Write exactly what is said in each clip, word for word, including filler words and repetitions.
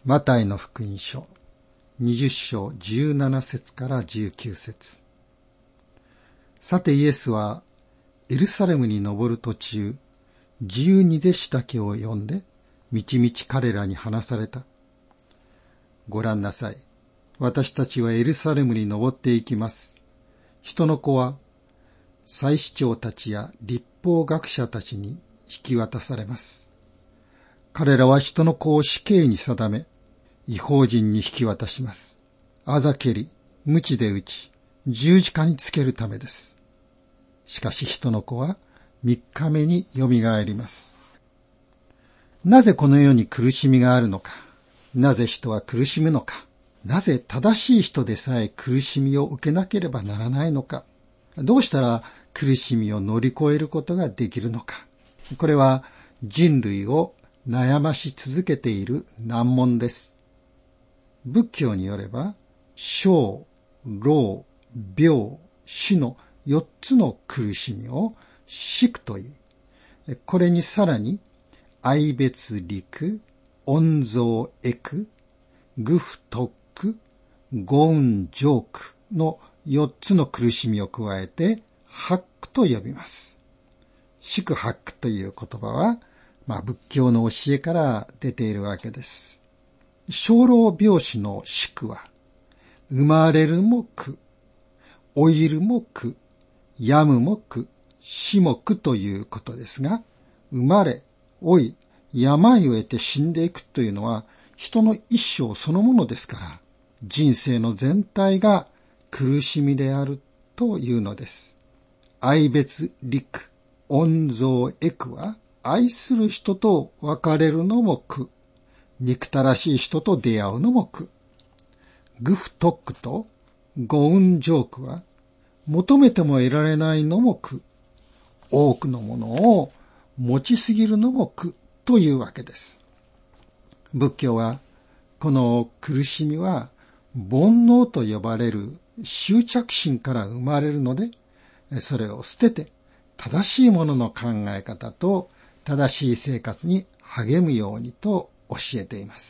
マタイの福音書にじゅっ章じゅうなな節からじゅうきゅう節。さてイエスはエルサレムに登る途中、十二弟子だけを呼んで、みちみち彼らに話された。ご覧なさい。私たちはエルサレムに登っていきます。人の子は、祭司長たちや律法学者たちに引き渡されます。彼らは人の子を死刑に定め、異邦人に引き渡します。あざけり、鞭で打ち、十字架につけるためです。しかし人の子は三日目によみがえります。なぜこの世に苦しみがあるのか。なぜ人は苦しむのか。なぜ正しい人でさえ苦しみを受けなければならないのか。どうしたら苦しみを乗り越えることができるのか。これは人類を悩まし続けている難問です。仏教によれば、生、老、病、死の四つの苦しみを死苦と言い、これにさらに愛別離、恩憎益、愚不徳、五運浄苦の四つの苦しみを加えて八苦と呼びます。死苦八苦という言葉は、まあ、仏教の教えから出ているわけです。生老病死の死苦は、生まれるも苦、老いるも苦、病むも苦、死も苦ということですが、生まれ、老い、病を得て死んでいくというのは人の一生そのものですから、人生の全体が苦しみであるというのです。愛別離、恩憎益は、愛する人と別れるのも苦、憎たらしい人と出会うのも苦。愚不徳と五運浄苦は、求めても得られないのも苦。多くのものを持ちすぎるのも苦というわけです。仏教は、この苦しみは、煩悩と呼ばれる執着心から生まれるので、それを捨てて、正しいものの考え方と正しい生活に励むようにと教えています。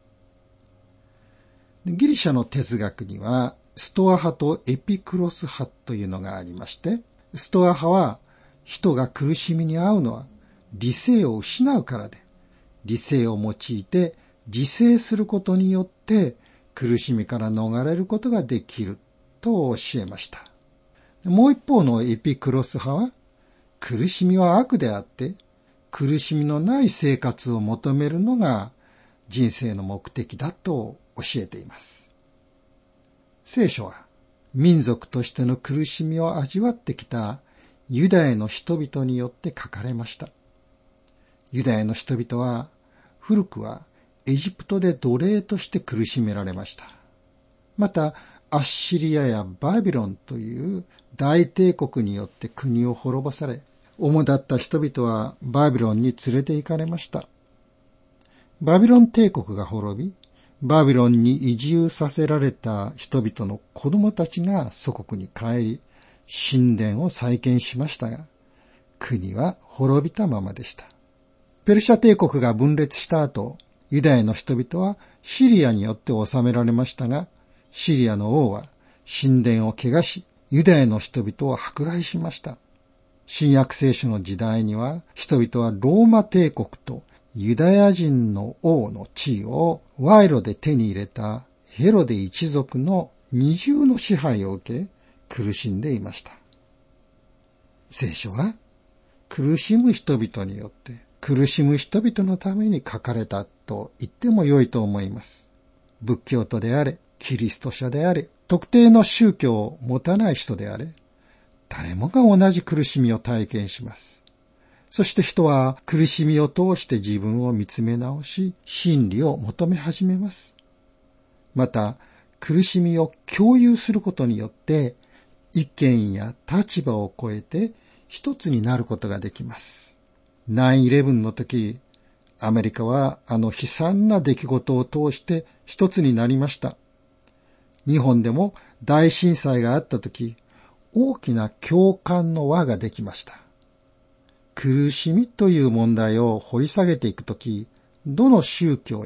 ギリシャの哲学には、ストア派とエピクロス派というのがありまして、ストア派は人が苦しみに遭うのは理性を失うからで、理性を用いて自制することによって苦しみから逃れることができると教えました。もう一方のエピクロス派は、苦しみは悪であって、苦しみのない生活を求めるのが人生の目的だと教えています。聖書は民族としての苦しみを味わってきたユダヤの人々によって書かれました。ユダヤの人々は古くはエジプトで奴隷として苦しめられました。またアッシリアやバビロンという大帝国によって国を滅ぼされ、主だった人々はバビロンに連れて行かれました。バビロン帝国が滅び、バビロンに移住させられた人々の子供たちが祖国に帰り、神殿を再建しましたが、国は滅びたままでした。ペルシャ帝国が分裂した後、ユダヤの人々はシリアによって治められましたが、シリアの王は神殿を汚し、ユダヤの人々を迫害しました。新約聖書の時代には、人々はローマ帝国とユダヤ人の王の地位を賄賂で手に入れたヘロデ一族の二重の支配を受け、苦しんでいました。聖書は、苦しむ人々によって、苦しむ人々のために書かれたと言っても良いと思います。仏教徒であれ、キリスト者であれ、特定の宗教を持たない人であれ、誰もが同じ苦しみを体験します。そして人は苦しみを通して自分を見つめ直し、真理を求め始めます。また、苦しみを共有することによって、意見や立場を超えて一つになることができます。ナインイレブンの時、アメリカはあの悲惨な出来事を通して一つになりました。日本でも大震災があった時、大きな共感の輪ができました。苦しみという問題を掘り下げていくとき、どの宗教や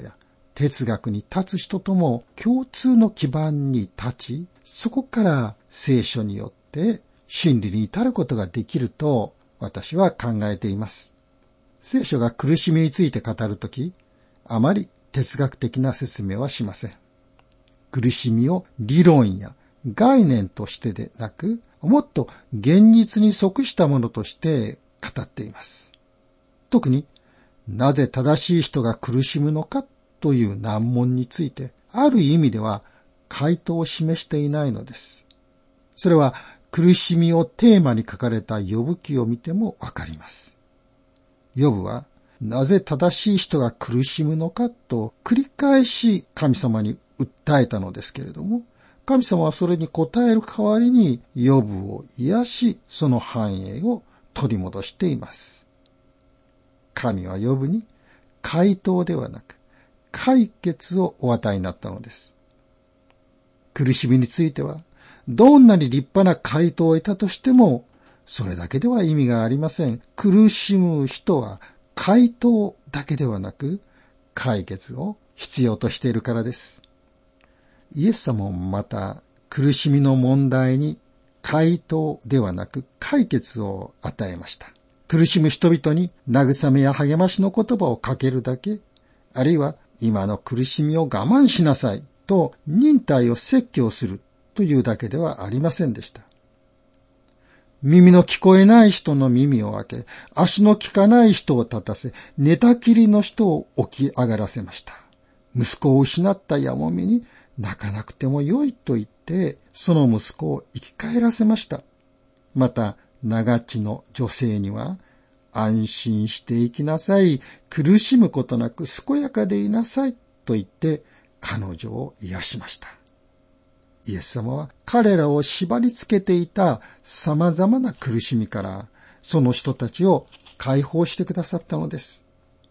哲学に立つ人とも共通の基盤に立ち、そこから聖書によって真理に至ることができると私は考えています。聖書が苦しみについて語るとき、あまり哲学的な説明はしません。苦しみを理論や概念としてでなく、もっと現実に即したものとして語っています。特に、なぜ正しい人が苦しむのかという難問について、ある意味では回答を示していないのです。それは苦しみをテーマに書かれたヨブ記を見てもわかります。ヨブは、なぜ正しい人が苦しむのかと繰り返し神様に訴えたのですけれども、神様はそれに答える代わりにヨブを癒し、その繁栄を取り戻しています。神はヨブに回答ではなく解決をお与えになったのです。苦しみについては、どんなに立派な回答を得たとしても、それだけでは意味がありません。苦しむ人は回答だけではなく、解決を必要としているからです。イエス様もまた苦しみの問題に回答ではなく解決を与えました。苦しむ人々に慰めや励ましの言葉をかけるだけ、あるいは今の苦しみを我慢しなさいと忍耐を説教するというだけではありませんでした。耳の聞こえない人の耳を開け、足の利かない人を立たせ、寝たきりの人を起き上がらせました。息子を失ったやもめに泣かなくてもよいと言って、その息子を生き返らせました。また、長地の女性には、安心して生きなさい、苦しむことなく健やかでいなさいと言って、彼女を癒しました。イエス様は彼らを縛り付けていた様々な苦しみから、その人たちを解放してくださったのです。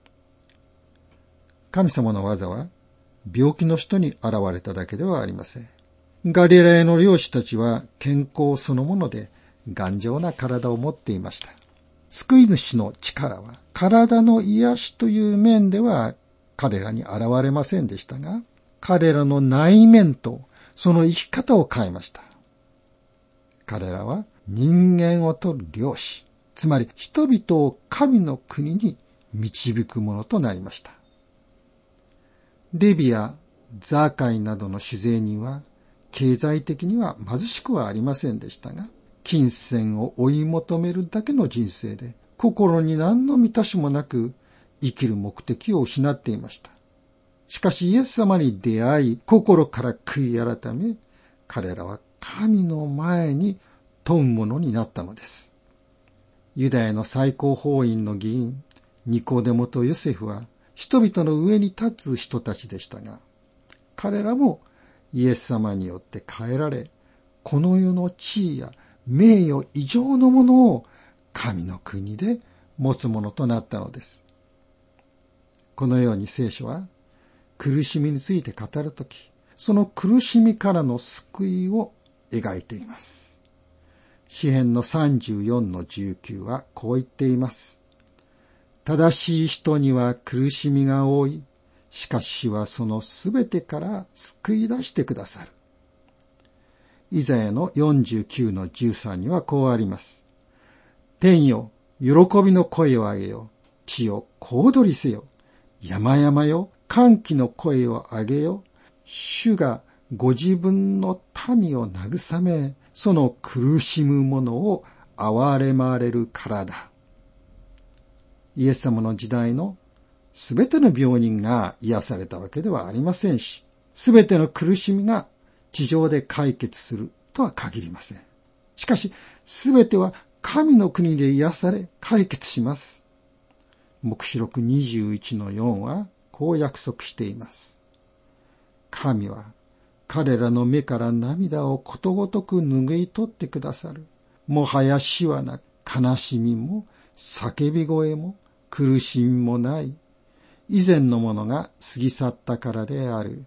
神様の技は、病気の人に現れただけではありません。ガリラヤの漁師たちは健康そのもので頑丈な体を持っていました。救い主の力は体の癒しという面では彼らに現れませんでしたが、彼らの内面とその生き方を変えました。彼らは人間を取る漁師、つまり人々を神の国に導くものとなりました。レビやザーカイなどの酒税人は経済的には貧しくはありませんでしたが、金銭を追い求めるだけの人生で心に何の満たしもなく生きる目的を失っていました。しかしイエス様に出会い、心から悔い改め、彼らは神の前に問うものになったのです。ユダヤの最高法院の議員、ニコデモとヨセフは人々の上に立つ人たちでしたが、彼らもイエス様によって変えられ、この世の地位や名誉以上のものを神の国で持つものとなったのです。このように聖書は苦しみについて語るとき、その苦しみからの救いを描いています。詩編のさんじゅうよんのじゅうきゅうはこう言っています。正しい人には苦しみが多い。しかし主はそのすべてから救い出してくださる。イザヤのよんじゅうきゅうのじゅうさんにはこうあります。天よ、喜びの声を上げよ。地よ、小躍りせよ。山々よ、歓喜の声を上げよ。主がご自分の民を慰め、その苦しむ者を憐れまれるからだ。イエス様の時代のすべての病人が癒されたわけではありませんし、すべての苦しみが地上で解決するとは限りません。しかし、すべては神の国で癒され解決します。黙示録にじゅういちのよんはこう約束しています。神は彼らの目から涙をことごとく拭い取ってくださる。もはや死はなく、悲しみも叫び声も苦しみもない。以前のものが過ぎ去ったからである。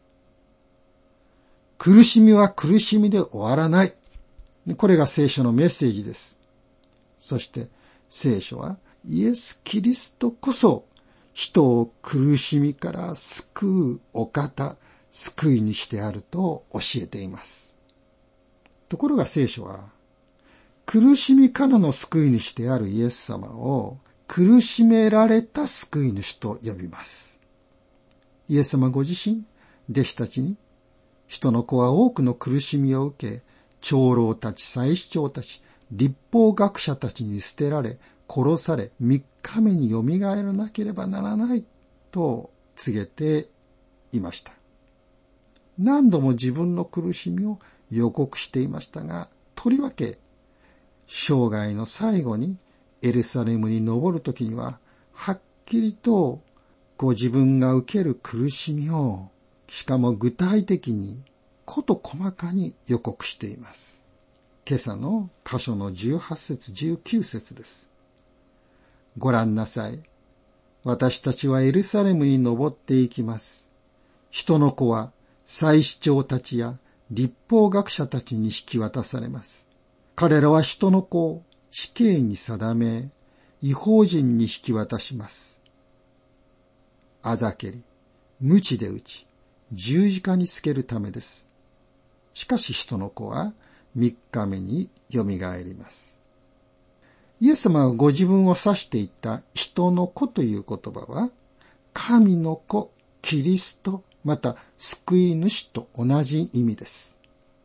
苦しみは苦しみで終わらない。これが聖書のメッセージです。そして聖書はイエス・キリストこそ人を苦しみから救うお方、救い主であると教えています。ところが聖書は、苦しみからの救い主であるイエス様を苦しめられた救い主と呼びます。イエス様ご自身、弟子たちに、人の子は多くの苦しみを受け、長老たち、祭司長たち、律法学者たちに捨てられ、殺され、三日目によみがえらなければならないと告げていました。何度も自分の苦しみを予告していましたが、とりわけ生涯の最後にエルサレムに登るときには、はっきりとご自分が受ける苦しみを、しかも具体的にこと細かに予告しています。今朝の箇所のじゅうはち節じゅうきゅう節です。ご覧なさい。私たちはエルサレムに登っていきます。人の子は祭司長たちや律法学者たちに引き渡されます。彼らは人の子を死刑に定め、異邦人に引き渡します。あざけり、鞭で打ち、十字架につけるためです。しかし人の子は三日目によみがえります。イエス様がご自分を指していた人の子という言葉は、神の子、キリスト、また救い主と同じ意味です。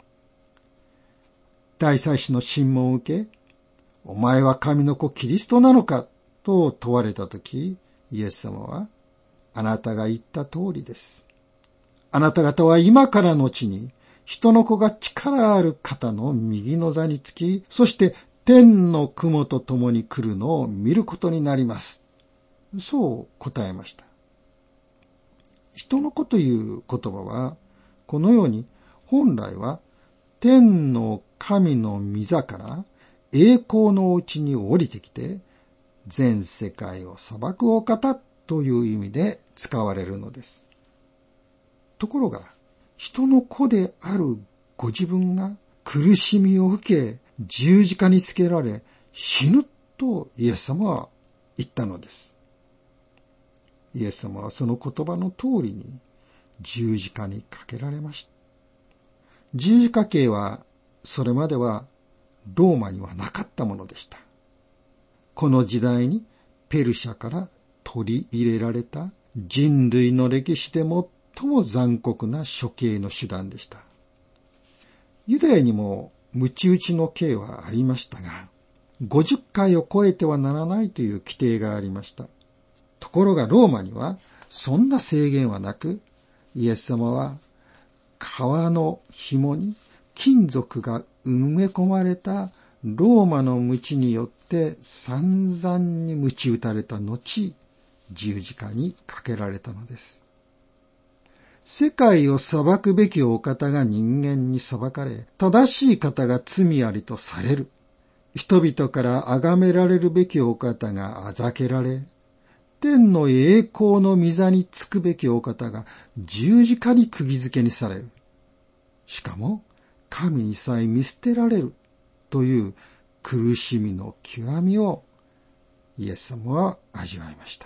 大祭司の審問を受け、お前は神の子キリストなのかと問われたとき、イエス様は、あなたが言った通りです。あなた方は今からのちに、人の子が力ある方の右の座につき、そして天の雲と共に来るのを見ることになります。そう答えました。人の子という言葉は、このように本来は天の神の御座から栄光のうちに降りてきて、全世界を裁くお方という意味で使われるのです。ところが、人の子であるご自分が苦しみを受け、十字架につけられ死ぬとイエス様は言ったのです。イエス様はその言葉の通りに十字架にかけられました。十字架刑はそれまではローマにはなかったものでした。この時代にペルシャから取り入れられた人類の歴史で最も残酷な処刑の手段でした。ユダヤにも鞭打ちの刑はありましたが、ごじゅっかいを超えてはならないという規定がありました。ところがローマにはそんな制限はなく、イエス様は革の紐に金属が埋め込まれたローマの鞭によって散々に鞭打たれた後、十字架にかけられたのです。世界を裁くべきお方が人間に裁かれ、正しい方が罪ありとされる。人々から崇められるべきお方があざけられ、天の栄光の御座につくべきお方が十字架に釘付けにされる。しかも、神にさえ見捨てられるという苦しみの極みをイエス様は味わいました。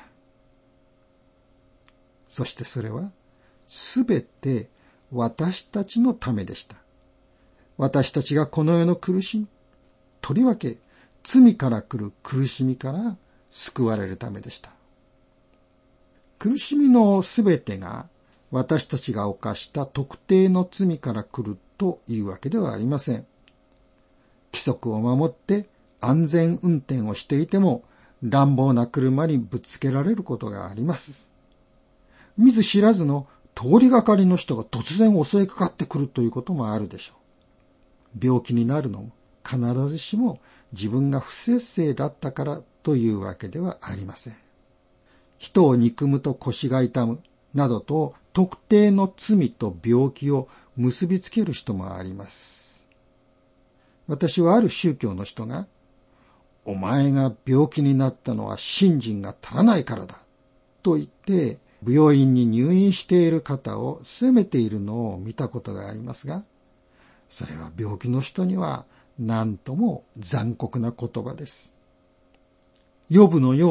そしてそれはすべて私たちのためでした。私たちがこの世の苦しみ、とりわけ罪から来る苦しみから救われるためでした。苦しみのすべてが私たちが犯した特定の罪から来るというわけではありません。規則を守って安全運転をしていても乱暴な車にぶつけられることがあります。見ず知らずの通りがかりの人が突然襲いかかってくるということもあるでしょう。病気になるのも必ずしも自分が不節制だったからというわけではありません。人を憎むと腰が痛むなどと特定の罪と病気を結びつける人もあります。私はある宗教の人が、お前が病気になったのは信心が足らないからだと言って病院に入院している方を責めているのを見たことがありますが、それは病気の人には何とも残酷な言葉です。ヨブのように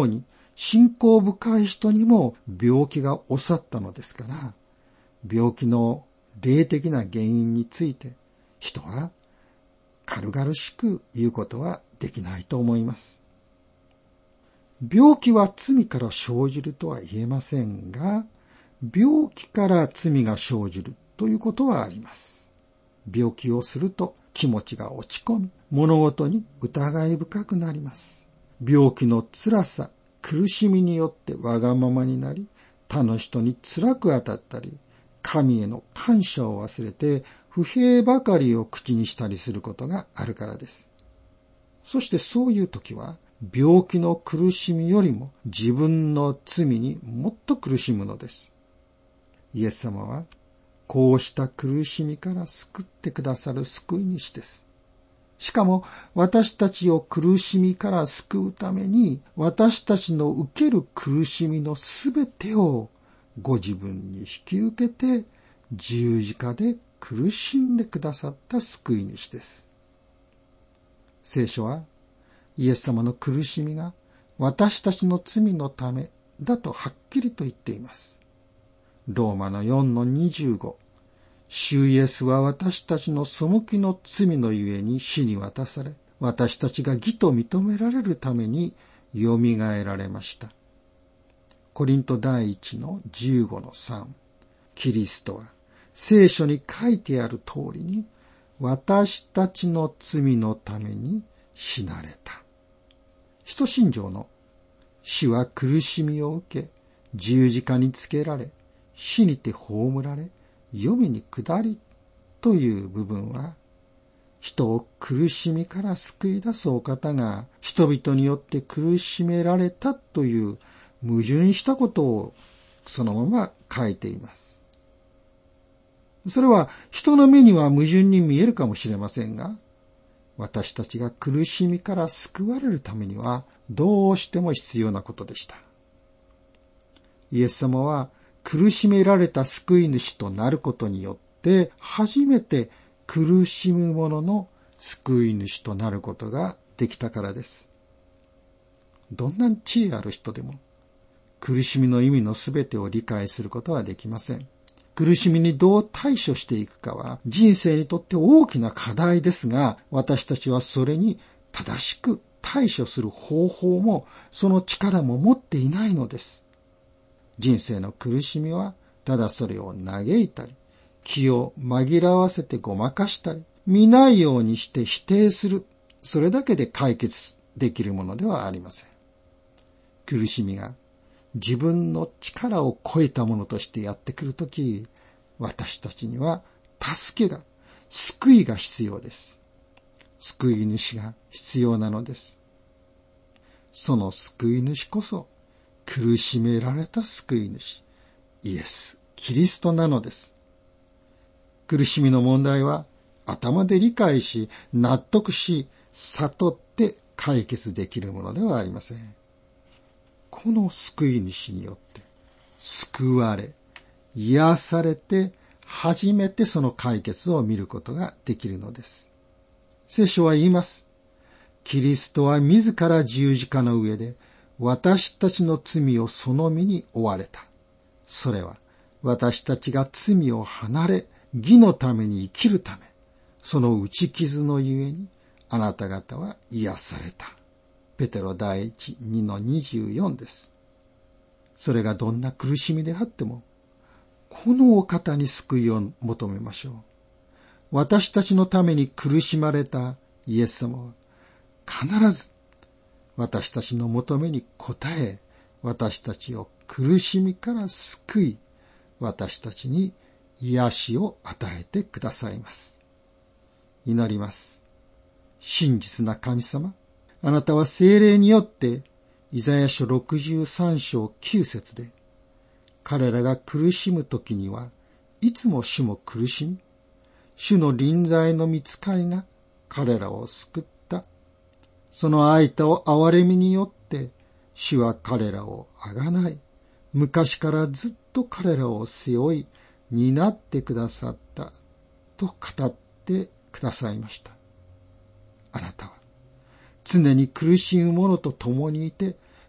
信仰深い人にも病気が襲ったのですから、病気の霊的な原因について人は軽々しく言うことはできないと思います。病気は罪から生じるとは言えませんが、病気から罪が生じるということはあります。病気をすると気持ちが落ち込み、物事に疑い深くなります。病気の辛さ、苦しみによってわがままになり、他の人に辛く当たったり、神への感謝を忘れて不平ばかりを口にしたりすることがあるからです。そしてそういう時は、病気の苦しみよりも自分の罪にもっと苦しむのです。イエス様は、こうした苦しみから救ってくださる救い主です。しかも私たちを苦しみから救うために、私たちの受ける苦しみのすべてをご自分に引き受けて十字架で苦しんでくださった救い主です。聖書はイエス様の苦しみが私たちの罪のためだとはっきりと言っています。ローマのよんのにじゅうご、主イエスは私たちの背きの罪のゆえに死に渡され、私たちが義と認められるためによみがえられました。コリント第一のじゅうごのさん、キリストは聖書に書いてある通りに私たちの罪のために死なれた。使徒信条の主は苦しみを受け、十字架につけられ、死にて葬られ、黄泉に下りという部分は、人を苦しみから救い出すお方が人々によって苦しめられたという矛盾したことをそのまま書いています。それは人の目には矛盾に見えるかもしれませんが、私たちが苦しみから救われるためにはどうしても必要なことでした。イエス様は苦しめられた救い主となることによって初めて苦しむ者の救い主となることができたからです。どんな知恵ある人でも苦しみの意味のすべてを理解することはできません。苦しみにどう対処していくかは人生にとって大きな課題ですが、私たちはそれに正しく対処する方法もその力も持っていないのです。人生の苦しみはただそれを嘆いたり、気を紛らわせてごまかしたり、見ないようにして否定する、それだけで解決できるものではありません。苦しみが自分の力を超えたものとしてやってくるとき、私たちには助けが、救いが必要です。救い主が必要なのです。その救い主こそ、苦しめられた救い主、イエス・キリストなのです。苦しみの問題は頭で理解し、納得し、悟って解決できるものではありません。この救い主によって救われ、癒されて、初めてその解決を見ることができるのです。聖書は言います。キリストは自ら十字架の上で私たちの罪をその身に負われた。それは私たちが罪を離れ、義のために生きるため、その打ち傷のゆえにあなた方は癒された。ペテロ第一にのにじゅうよんです。それがどんな苦しみであっても、このお方に救いを求めましょう。私たちのために苦しまれたイエス様は、必ず私たちの求めに応え、私たちを苦しみから救い、私たちに癒しを与えてくださいます。祈ります。真実な神様、あなたは聖霊によってイザヤ書ろくじゅうさんしょうきゅうせつで、彼らが苦しむときにはいつも主も苦しみ、主の臨在の御使いが彼らを救った。その愛と憐れみによって主は彼らをあがない、昔からずっと彼らを背負い担ってくださったと語ってくださいました。あなたは常に苦しむ者と共にいて、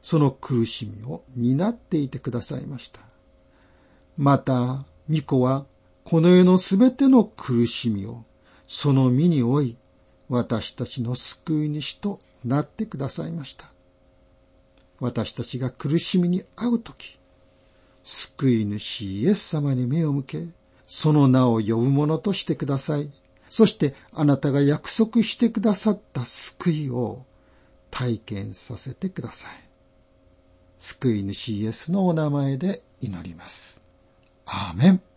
その苦しみを担っていてくださいました。また、御子はこの世のすべての苦しみをその身に負い、私たちの救い主となってくださいました。私たちが苦しみに遭うとき、救い主イエス様に目を向け、その名を呼ぶ者としてください。そしてあなたが約束してくださった救いを体験させてください。救い主イエスのお名前で祈ります。アーメン。